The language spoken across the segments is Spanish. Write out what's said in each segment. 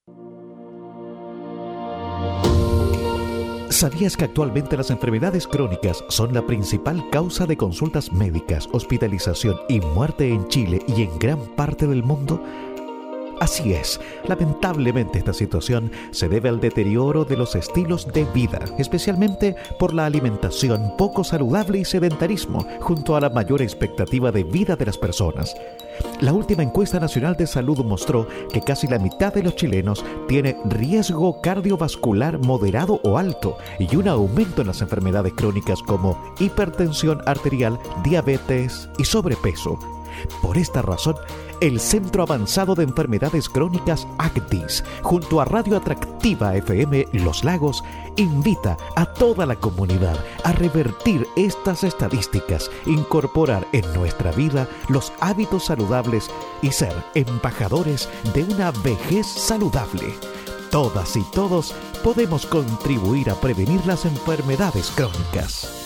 ¿Sabías que actualmente las enfermedades crónicas son la principal causa de consultas médicas, hospitalización y muerte en Chile y en gran parte del mundo? Así es, lamentablemente esta situación se debe al deterioro de los estilos de vida, especialmente por la alimentación poco saludable y sedentarismo, junto a la mayor expectativa de vida de las personas. La última encuesta nacional de salud mostró que casi la mitad de los chilenos tiene riesgo cardiovascular moderado o alto y un aumento en las enfermedades crónicas como hipertensión arterial, diabetes y sobrepeso. Por esta razón, el Centro Avanzado de Enfermedades Crónicas ACDIS, junto a Radio Atractiva FM Los Lagos, invita a toda la comunidad a revertir estas estadísticas, incorporar en nuestra vida los hábitos saludables y ser embajadores de una vejez saludable. Todas y todos podemos contribuir a prevenir las enfermedades crónicas.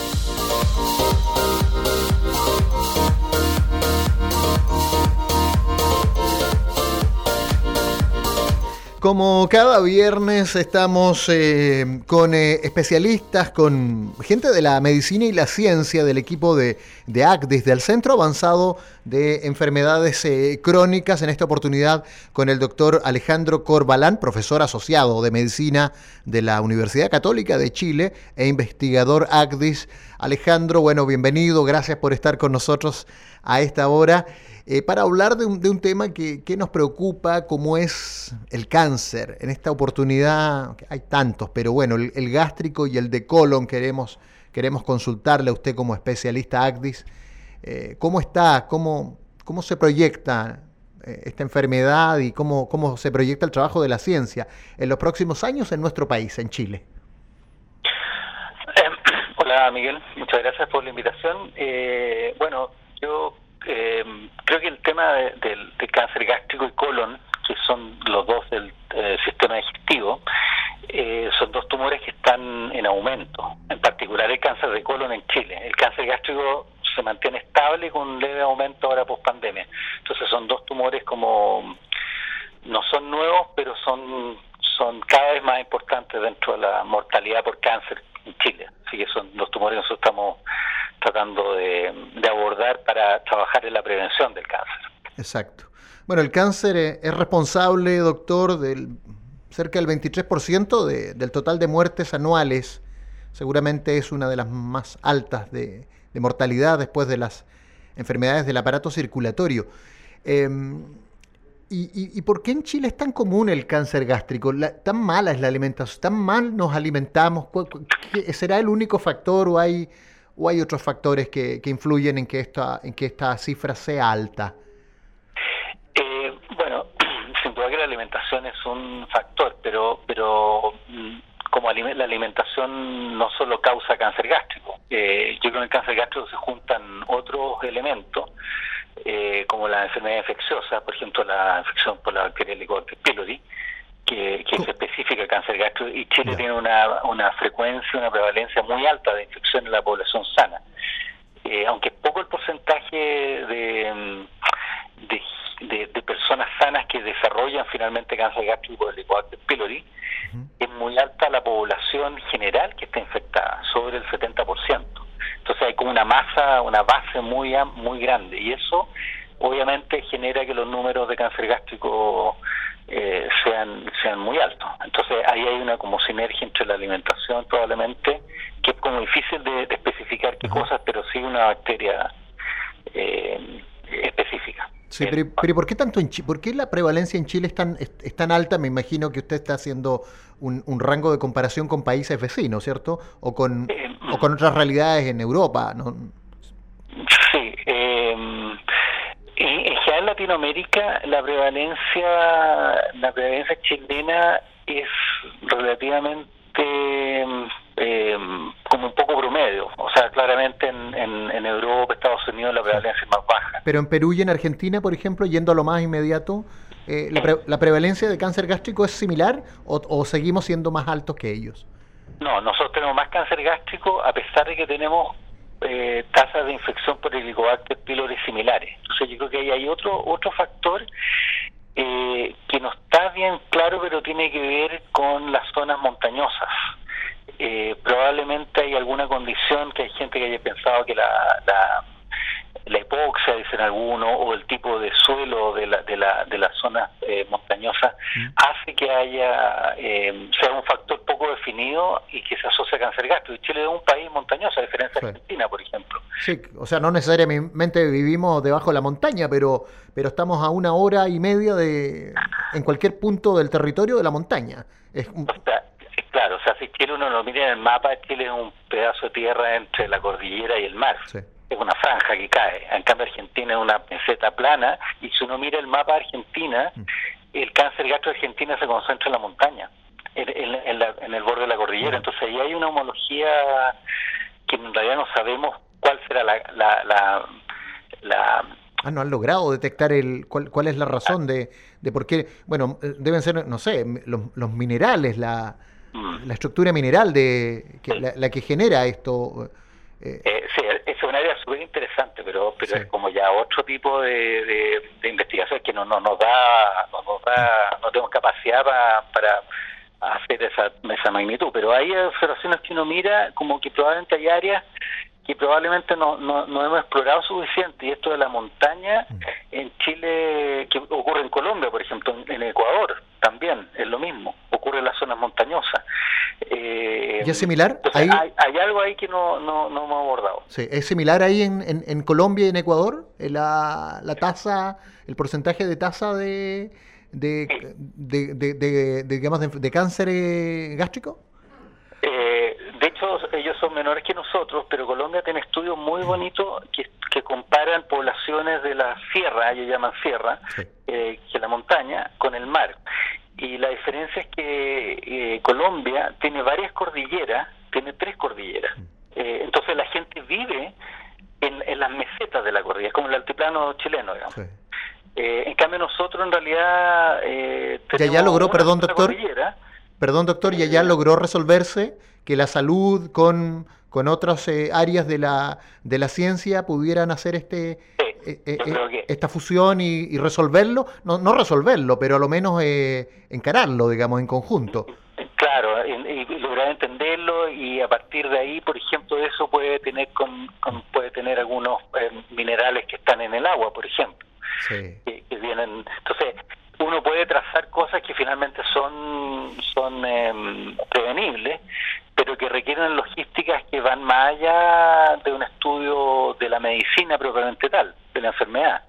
Como cada viernes estamos con especialistas, con gente de la medicina y la ciencia del equipo de ACDIS, del Centro Avanzado de Enfermedades Crónicas, en esta oportunidad con el doctor Alejandro Corbalán, profesor asociado de medicina de la Universidad Católica de Chile e investigador ACDIS. Alejandro, bueno, bienvenido, gracias por estar con nosotros a esta hora. Para hablar de un tema que nos preocupa, como es el cáncer. En esta oportunidad hay tantos, pero bueno, el gástrico y el de colon queremos consultarle a usted como especialista ACDIS. ¿Cómo está? ¿Cómo se proyecta esta enfermedad y cómo se proyecta el trabajo de la ciencia en los próximos años en nuestro país, en Chile? Hola Miguel, muchas gracias por la invitación. Bueno, yo creo que el tema de cáncer gástrico y colon, que son los dos del sistema digestivo, son dos tumores que están en aumento, en particular el cáncer de colon en Chile. El cáncer gástrico se mantiene estable con un leve aumento ahora post pandemia. Entonces son dos tumores como no son nuevos, pero son cada vez más importantes dentro de la mortalidad por cáncer en Chile. Así que son los tumores que nosotros estamos tratando de abordar para trabajar en la prevención del cáncer. Exacto. Bueno, el cáncer es responsable, doctor, del cerca del 23% del total de muertes anuales. Seguramente es una de las más altas de mortalidad después de las enfermedades del aparato circulatorio. ¿Y por qué en Chile es tan común el cáncer gástrico? ¿Tan mala es la alimentación? ¿Tan mal nos alimentamos? ¿Será el único factor o hay otros factores que influyen en que esta cifra sea alta? Bueno, sin duda que la alimentación es un factor, pero como la alimentación no solo causa cáncer gástrico. Yo creo que en el cáncer gástrico se juntan otros elementos, como la enfermedad infecciosa, por ejemplo la infección por la bacteria Helicobacter pylori, que es específica del cáncer gástrico, y Chile tiene una frecuencia, una prevalencia muy alta de infección en la población sana. Aunque es poco el porcentaje de personas sanas que desarrollan finalmente cáncer gástrico por Helicobacter pylori, es muy alta la población general que está infectada, sobre el 70%. Entonces hay como una base muy grande, y eso obviamente genera que los números de cáncer gástrico sean muy altos. Entonces ahí hay una como sinergia entre la alimentación, probablemente, que es como difícil de especificar qué cosas, pero sí una bacteria específica. Sí, pero ¿por qué por qué la prevalencia en Chile es tan alta? Me imagino que usted está haciendo un rango de comparación con países vecinos, ¿cierto? O con otras realidades en Europa, ¿no? Sí. En general en Latinoamérica la prevalencia chilena es relativamente como un poco promedio. O sea, claramente en Europa, Estados Unidos la prevalencia es más baja. Pero en Perú y en Argentina, por ejemplo, yendo a lo más inmediato, ¿la prevalencia de cáncer gástrico es similar o seguimos siendo más altos que ellos? No, nosotros tenemos más cáncer gástrico a pesar de que tenemos tasas de infección por Helicobacter pylori similares. Entonces yo creo que ahí hay otro factor que no está bien claro, pero tiene que ver con las zonas montañosas. Probablemente hay alguna condición que hay gente que haya pensado que la hipoxia, dicen algunos, o el tipo de suelo de las zonas montañosas hace que haya sea un factor poco definido y que se asocia a cáncer gástrico. Y Chile es un país montañoso, a diferencia de Argentina, por ejemplo. Sí, o sea, no necesariamente vivimos debajo de la montaña, pero estamos a 1 hora y media en cualquier punto del territorio de la montaña. Claro, o sea, si Chile uno lo mira en el mapa, Chile es un pedazo de tierra entre la cordillera y el mar. Sí. Es una franja que cae. En cambio, Argentina es una meseta plana, y si uno mira el mapa de Argentina, el cáncer gástrico de Argentina se concentra en la montaña, en el borde de la cordillera. Entonces ahí hay una homología que en realidad no sabemos cuál será no han logrado detectar cuál es la razón de por qué. Bueno, deben ser, no sé, los minerales, la estructura mineral la que genera esto. Sí, es un área súper interesante, pero sí, es como ya otro tipo de investigación que no tenemos capacidad para hacer esa magnitud. Pero hay observaciones que uno mira como que probablemente hay áreas que probablemente no hemos explorado suficiente, y esto de la montaña en Chile, que ocurre en Colombia, por ejemplo, en Ecuador también es lo mismo, ocurre en las zonas montañosas. ¿Y es similar? Hay algo ahí que no hemos abordado. Sí, ¿es similar ahí en Colombia y en Ecuador? La tasa, el porcentaje de tasa de cáncer gástrico. De hecho, ellos son menores que nosotros, pero Colombia tiene estudios muy bonitos que comparan poblaciones de la sierra, ellos llaman sierra, que la montaña, con el mar. Y la diferencia es que Colombia tiene varias cordilleras, tiene 3 cordilleras. Entonces la gente vive en las mesetas de la cordillera, es como el altiplano chileno, digamos. Sí. En cambio nosotros en realidad tenemos ya logró, perdón doctor, y allá logró resolverse que la salud con otras áreas de la ciencia pudieran hacer esta fusión y resolverlo, no resolverlo, pero a lo menos encararlo, digamos, en conjunto. Claro, y lograr entenderlo, y a partir de ahí, por ejemplo, eso puede tener puede tener algunos minerales que están en el agua, por ejemplo, que vienen. Entonces uno puede trazar cosas que finalmente son prevenibles, pero que requieren logísticas que van más allá de un estudio de la medicina propiamente tal, de la enfermedad.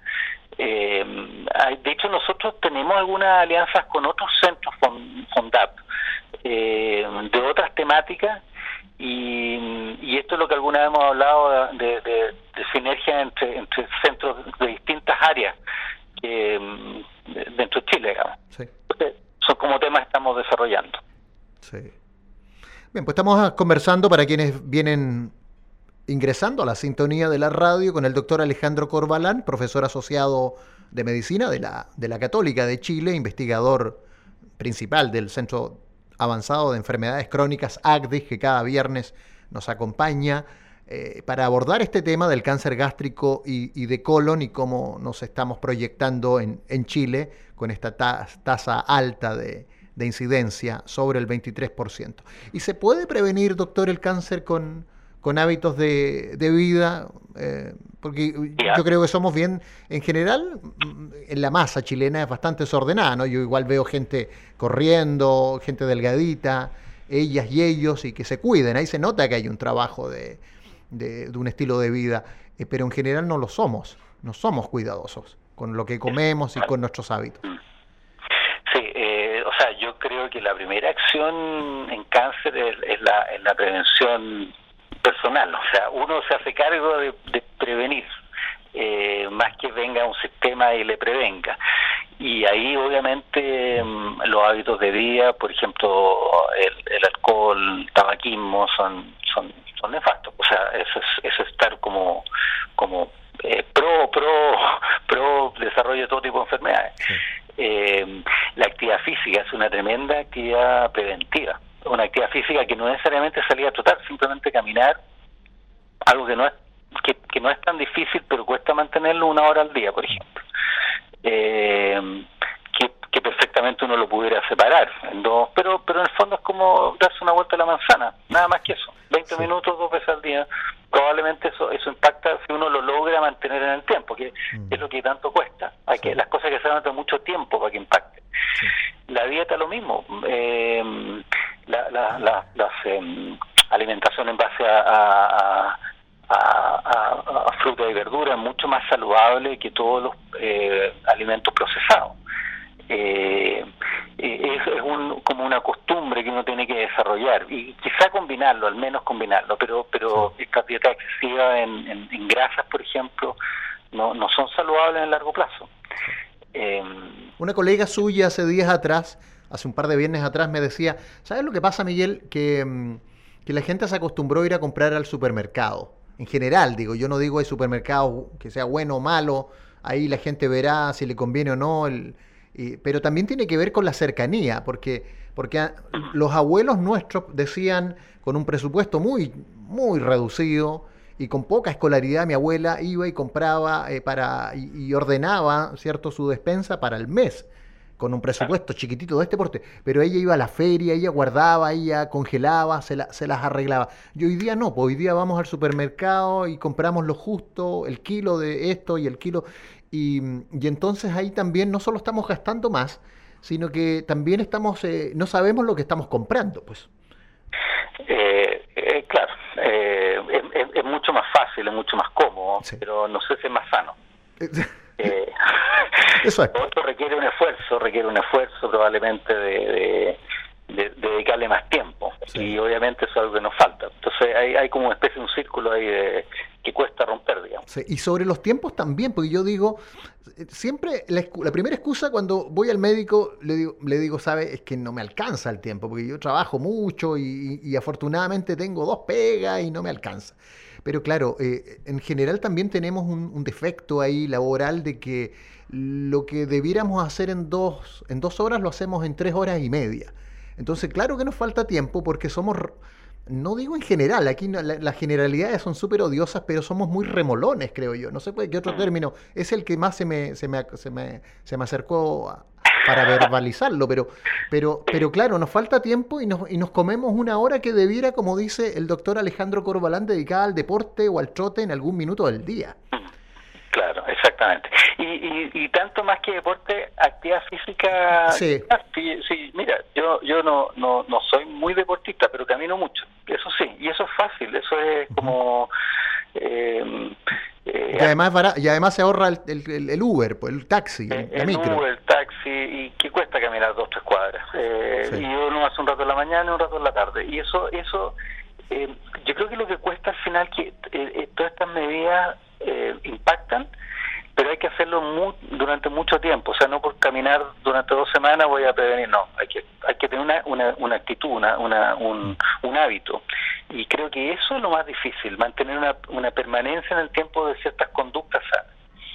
De hecho, nosotros tenemos algunas alianzas con otros centros FONDAP de otras temáticas, y esto es lo que alguna vez hemos hablado de sinergia entre centros de distintas áreas dentro de Chile, digamos. Sí. Entonces, son como temas que estamos desarrollando. Sí. Bien, pues estamos conversando, para quienes vienen ingresando a la sintonía de la radio, con el doctor Alejandro Corbalán, profesor asociado de medicina de la Católica de Chile, investigador principal del Centro Avanzado de Enfermedades Crónicas ACDIS, que cada viernes nos acompaña para abordar este tema del cáncer gástrico y de colon, y cómo nos estamos proyectando en Chile con esta tasa alta de incidencia, sobre el 23%. ¿Y se puede prevenir, doctor, el cáncer con hábitos de vida? Porque yo creo que somos bien, en general, en la masa chilena es bastante desordenada, ¿no? Yo igual veo gente corriendo, gente delgadita, ellas y ellos, y que se cuiden. Ahí se nota que hay un trabajo de un estilo de vida, pero en general no lo somos, no somos cuidadosos con lo que comemos y con nuestros hábitos. Sí, o sea, yo creo que la primera acción en cáncer es la prevención personal. O sea, uno se hace cargo de prevenir, más que venga un sistema y le prevenga. Y ahí obviamente los hábitos de vida, por ejemplo, el alcohol, el tabaquismo son nefastos. O sea, eso es estar como pro desarrollo de todo tipo de enfermedades. Sí. La actividad física es una tremenda actividad preventiva, una actividad física que no necesariamente salir a trotar, simplemente caminar, algo que no es tan difícil, pero cuesta mantenerlo 1 hora al día, por ejemplo. Que supuestamente uno lo pudiera separar en dos, pero en el fondo es como darse una vuelta a la manzana, nada más que eso, 20 minutos 2 veces al día. Probablemente eso impacta si uno lo logra mantener en el tiempo, que es lo que tanto cuesta. Hay que las cosas que se dan mucho tiempo para que impacten. La dieta lo mismo, las alimentación en base a fruta y verdura es mucho más saludable que todos los alimentos procesados. Es como una costumbre que uno tiene que desarrollar y quizá combinarlo, al menos combinarlo, pero esta dieta excesiva en grasas, por ejemplo, no son saludables en el largo plazo. Una colega suya hace un par de viernes atrás, me decía, ¿sabes lo que pasa, Miguel? Que la gente se acostumbró a ir a comprar al supermercado. En general, digo, yo no digo el supermercado que sea bueno o malo, ahí la gente verá si le conviene o no, pero también tiene que ver con la cercanía, porque los abuelos nuestros decían, con un presupuesto muy, muy reducido y con poca escolaridad, mi abuela iba y compraba y ordenaba, ¿cierto?, su despensa para el mes, con un presupuesto chiquitito de este porte, pero ella iba a la feria, ella guardaba, ella congelaba, se las arreglaba. Y hoy día no, pues hoy día vamos al supermercado y compramos lo justo, el kilo de esto y el kilo, y entonces ahí también no solo estamos gastando más, sino que también estamos no sabemos lo que estamos comprando, pues. Claro, es mucho más fácil, es mucho más cómodo, sí, pero no sé si es más sano. Eso es. Esto requiere un esfuerzo probablemente de dedicarle más tiempo, sí, y obviamente eso es algo que nos falta. Entonces hay como una especie de un círculo ahí que cuesta romper, digamos. Sí, y sobre los tiempos también, porque yo digo, siempre la primera excusa cuando voy al médico, le digo, ¿sabe? Es que no me alcanza el tiempo, porque yo trabajo mucho y afortunadamente tengo 2 pegas y no me alcanza. Pero claro, en general también tenemos un defecto ahí laboral de que lo que debiéramos hacer en 2 horas lo hacemos en 3 horas y media. Entonces, claro que nos falta tiempo porque somos, no digo en general, aquí las generalidades son súper odiosas, pero somos muy remolones, creo yo. No sé qué otro término, es el que más se me acercó para verbalizarlo, pero claro, nos falta tiempo y nos comemos 1 hora que debiera, como dice el doctor Alejandro Corbalán, dedicada al deporte o al trote en algún minuto del día. Claro, exactamente. Y tanto más que deporte, actividad física. Sí. Sí, mira, yo no soy muy deportista, pero camino mucho. Eso sí, y eso es fácil, eso es como... y además se ahorra el Uber, pues, el taxi, la micro. Uber, el taxi, y que cuesta caminar 2-3 cuadras. Sí. Y uno hace un rato en la mañana y un rato en la tarde. Y eso yo creo que lo que cuesta al final que todas estas medidas impactan, pero hay que hacerlo durante mucho tiempo. O sea, no por caminar durante 2 semanas voy a prevenir, no. Hay que tener una actitud, un hábito. Y creo que eso es lo más difícil, mantener una permanencia en el tiempo de ciertas conductas sanas.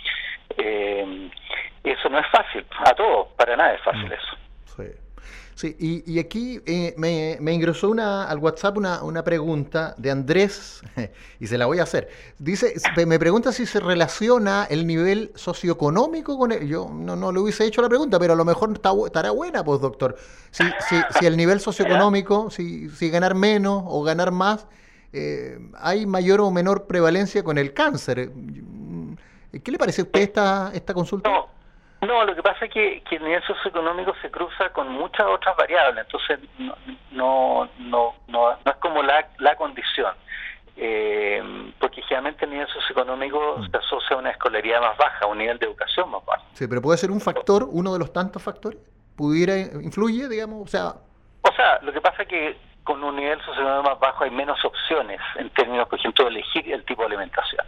Eso no es fácil, a todos, para nada es fácil eso. Sí. Sí, y aquí me ingresó al WhatsApp una pregunta de Andrés, y se la voy a hacer. Dice, me pregunta si se relaciona el nivel socioeconómico con el... Yo no le hubiese hecho la pregunta, pero a lo mejor estará buena, pues, doctor. Si el nivel socioeconómico, si ganar menos o ganar más, hay mayor o menor prevalencia con el cáncer. ¿Qué le parece a usted esta consulta? No, lo que pasa es que el nivel socioeconómico se cruza con muchas otras variables, entonces no es como la condición, porque generalmente el nivel socioeconómico se asocia a una escolaridad más baja, a un nivel de educación más bajo. Sí, pero puede ser un factor, uno de los tantos factores, influye, digamos, o sea, lo que pasa es que con un nivel socioeconómico más bajo hay menos opciones en términos, por ejemplo, de elegir el tipo de alimentación.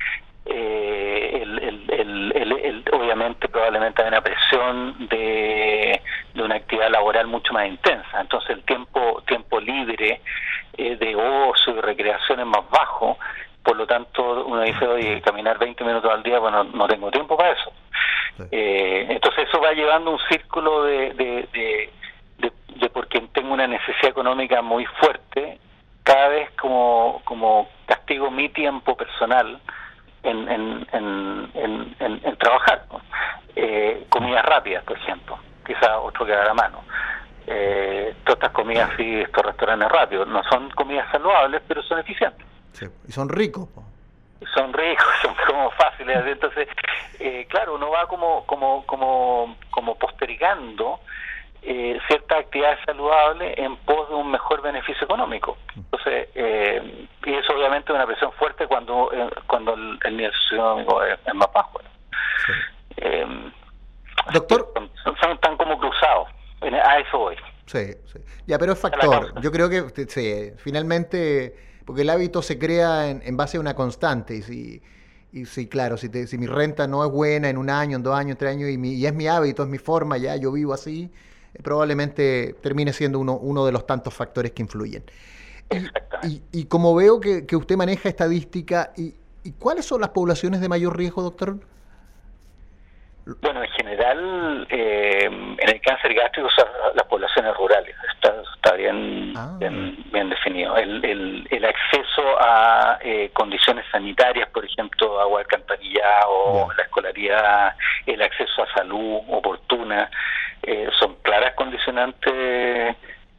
Obviamente probablemente hay una presión de una actividad laboral mucho más intensa, entonces el tiempo libre de ocio y recreación es más bajo, por lo tanto uno dice, oye, caminar 20 minutos al día, bueno, no tengo tiempo para eso. Sí. Entonces eso va llevando un círculo de porque tengo una necesidad económica muy fuerte, cada vez como castigo mi tiempo personal en trabajar, ¿no? Comidas rápidas, por ejemplo. quizás otro queda a la mano. Todas estas comidas así, estos restaurantes rápidos, no son comidas saludables, pero son eficientes. Sí, y son ricos. Son ricos, son como fáciles. Entonces, claro, uno va como postergando ciertas actividades saludables en pos de un mejor beneficio económico. Entonces, y eso obviamente es una presión fuerte cuando el nivel socioeconómico es más bajo. Sí. Doctor, son tan como cruzados. A eso voy. Sí, sí. Ya, pero es factor. Yo creo que sí, finalmente, porque el hábito se crea en base a una constante. Y sí, claro, si mi renta no es buena en 1 año, en 2 años, en 3 años, y es mi hábito, es mi forma, ya yo vivo así, probablemente termine siendo uno de los tantos factores que influyen. Y como veo que usted maneja estadística, ¿y cuáles son las poblaciones de mayor riesgo, doctor? Bueno, en general, en el cáncer gástrico son las poblaciones rurales. Está bien definido. El acceso a condiciones sanitarias, por ejemplo, agua alcantarillado, la escolaridad, el acceso a salud oportuna, son claras condicionantes.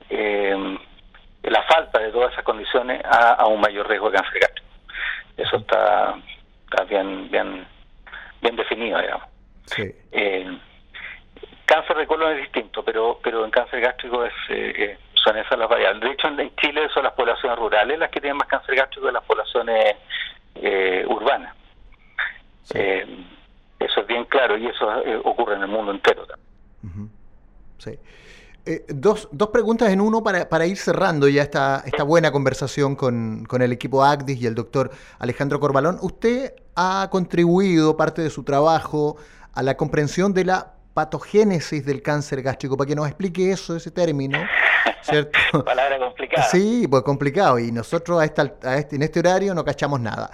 La falta de todas esas condiciones a un mayor riesgo de cáncer gástrico. Eso está bien definido, digamos. Sí. Cáncer de colon es distinto, pero en cáncer gástrico son esas las variables. De hecho, en Chile son las poblaciones rurales las que tienen más cáncer gástrico que las poblaciones urbanas. Sí. Eso es bien claro y eso ocurre en el mundo entero también. Uh-huh. Sí. Dos preguntas en uno para ir cerrando ya esta buena conversación con el equipo ACDIS y el doctor Alejandro Corbalón. Usted ha contribuido parte de su trabajo a la comprensión de la patogénesis del cáncer gástrico, para que nos explique eso, ese término, ¿cierto? Palabra complicada. Sí, pues complicado, y nosotros en este horario no cachamos nada.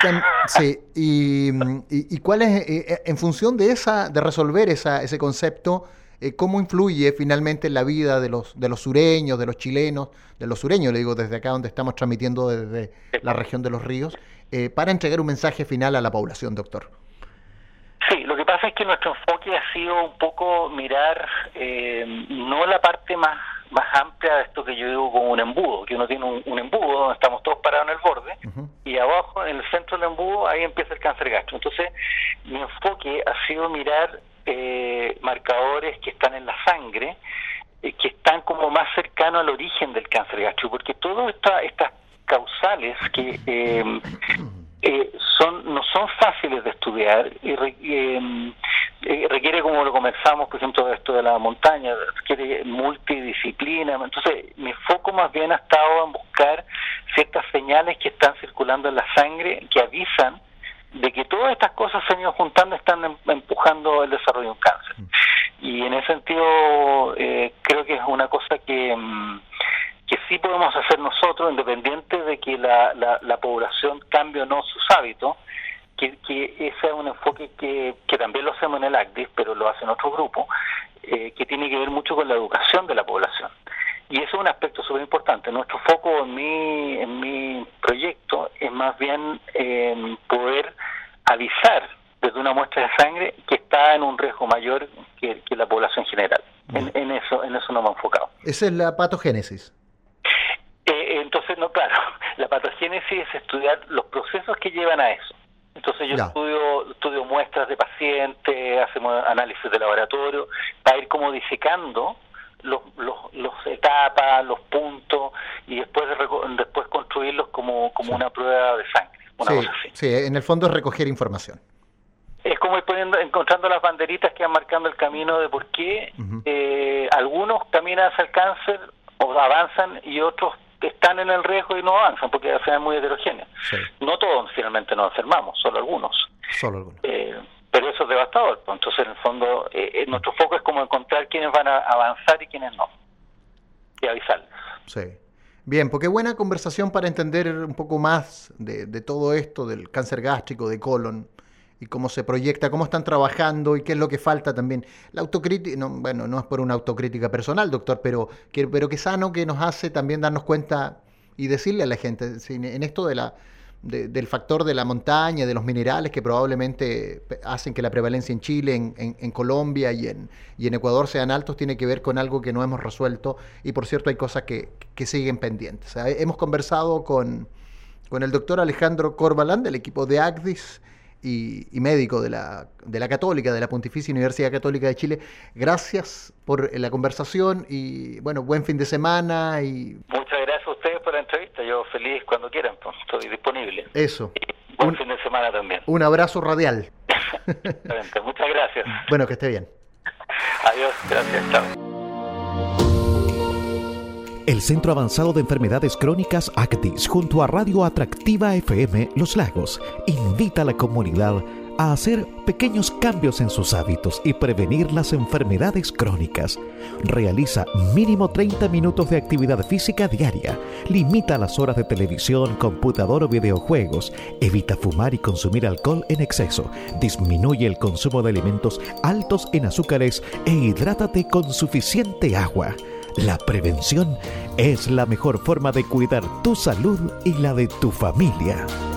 Y cuál es, en función de resolver ese concepto, cómo influye finalmente en la vida de los sureños, de los chilenos, de los sureños, le digo desde acá donde estamos transmitiendo desde la región de los ríos, para entregar un mensaje final a la población, doctor. Sí, lo que pasa es que nuestro enfoque ha sido un poco mirar no la parte más amplia de esto que yo digo como un embudo, que uno tiene un embudo donde estamos todos parados en el borde, uh-huh, y abajo, en el centro del embudo, ahí empieza el cáncer gástrico. Entonces, mi enfoque ha sido mirar marcadores que están en la sangre, que están como más cercanos al origen del cáncer gástrico, porque todas estas causales que no son fáciles de estudiar y requiere, como lo conversamos, por ejemplo, esto de la montaña, requiere multidisciplina. Entonces, mi foco más bien ha estado en buscar ciertas señales que están circulando en la sangre que avisan de que todas estas cosas se han ido juntando, están empujando el desarrollo de un cáncer. Y en ese sentido, creo que es una cosa que sí podemos hacer nosotros, independiente de que la población cambie o no sus hábitos, que ese es un enfoque que también lo hacemos en el ACDIS, pero lo hacen otros grupos, que tiene que ver mucho con la educación de la población. Y eso es un aspecto súper importante. Nuestro foco en mi proyecto es más bien poder avisar desde una muestra de sangre que está en un riesgo mayor que la población general. En eso nos hemos enfocado. Esa es la patogénesis. Entonces, no, claro, la patogénesis es estudiar los procesos que llevan a eso. Entonces yo estudio muestras de pacientes, hacemos análisis de laboratorio, para ir como disecando los etapas, los puntos, y después construirlos como una prueba de sangre, una cosa así. Sí, en el fondo es recoger información. Es como ir encontrando las banderitas que van marcando el camino de por qué algunos caminan hacia el cáncer o avanzan y otros están en el riesgo y no avanzan, porque al final es muy heterogéneo. Sí. No todos finalmente nos enfermamos, solo algunos. Pero eso es devastador. Entonces, en el fondo, nuestro foco es como encontrar quiénes van a avanzar y quiénes no. Y avisarles. Sí. Bien, porque buena conversación para entender un poco más de todo esto, del cáncer gástrico, de colon, y cómo se proyecta, cómo están trabajando y qué es lo que falta también. La autocrítica, no es por una autocrítica personal, doctor, pero que sano que nos hace también darnos cuenta y decirle a la gente, en esto de del factor de la montaña, de los minerales que probablemente hacen que la prevalencia en Chile, en Colombia y en Ecuador sean altos, tiene que ver con algo que no hemos resuelto y por cierto hay cosas que siguen pendientes. O sea, hemos conversado con el doctor Alejandro Corbalán del equipo de ACDIS y médico de la Católica, de la Pontificia Universidad Católica de Chile. Gracias por la conversación y bueno, buen fin de semana. Muchas gracias a ustedes por la entrevista, yo feliz cuando quieran, pues, estoy disponible. Eso. Y buen fin de semana también. Un abrazo radial. Muchas gracias. Bueno, que esté bien. Adiós, gracias, chao. El Centro Avanzado de Enfermedades Crónicas ACDIS, junto a Radio Atractiva FM Los Lagos, invita a la comunidad a hacer pequeños cambios en sus hábitos y prevenir las enfermedades crónicas. Realiza mínimo 30 minutos de actividad física diaria. Limita las horas de televisión, computador o videojuegos. Evita fumar y consumir alcohol en exceso. Disminuye el consumo de alimentos altos en azúcares e hidrátate con suficiente agua. La prevención es la mejor forma de cuidar tu salud y la de tu familia.